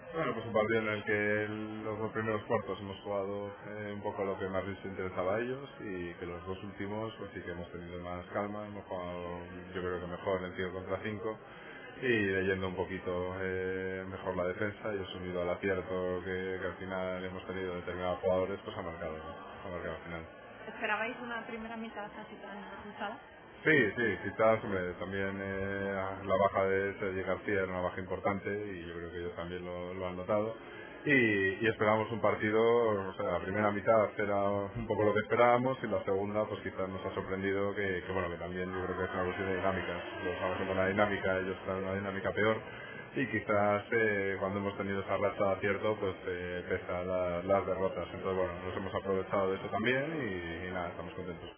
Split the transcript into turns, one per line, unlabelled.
Bueno, pues un partido en el que los dos primeros cuartos hemos jugado un poco a lo que más les interesaba a ellos y que los dos últimos pues sí que hemos tenido más calma, hemos jugado yo creo que mejor en 5 contra 5 y leyendo un poquito mejor la defensa y eso unido al acierto que al final hemos tenido determinados jugadores pues ha marcado al final.
¿Esperabais una primera mitad así tan impulsada?
Sí, sí, quizás hombre, también la baja de Sergi García era una baja importante y yo creo que ellos también lo han notado y esperábamos un partido, o sea, la primera mitad era un poco lo que esperábamos y la segunda pues quizás nos ha sorprendido que bueno, que también yo creo que es una cuestión de dinámicas, lo estamos con una dinámica, ellos están en una dinámica peor y quizás cuando hemos tenido esa racha de acierto pues pesa las derrotas, entonces bueno, nos hemos aprovechado de eso también y nada, estamos contentos.